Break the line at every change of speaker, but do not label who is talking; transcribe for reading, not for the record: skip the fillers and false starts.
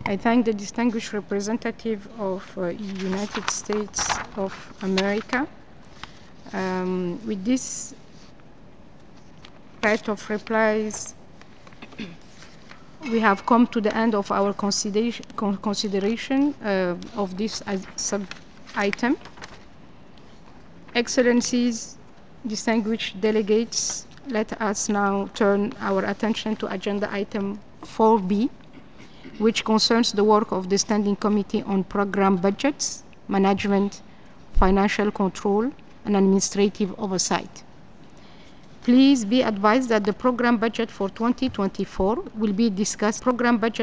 I thank the distinguished representative of United States of America. With this part of replies, we have come to the end of our consideration of this sub-item. Excellencies, distinguished delegates, let us now turn our attention to agenda item 4B, which concerns the work of the Standing Committee on Program Budgets, Management, Financial Control, and Administrative Oversight. Please be advised that the program budget for 2024 will be discussed. Program budget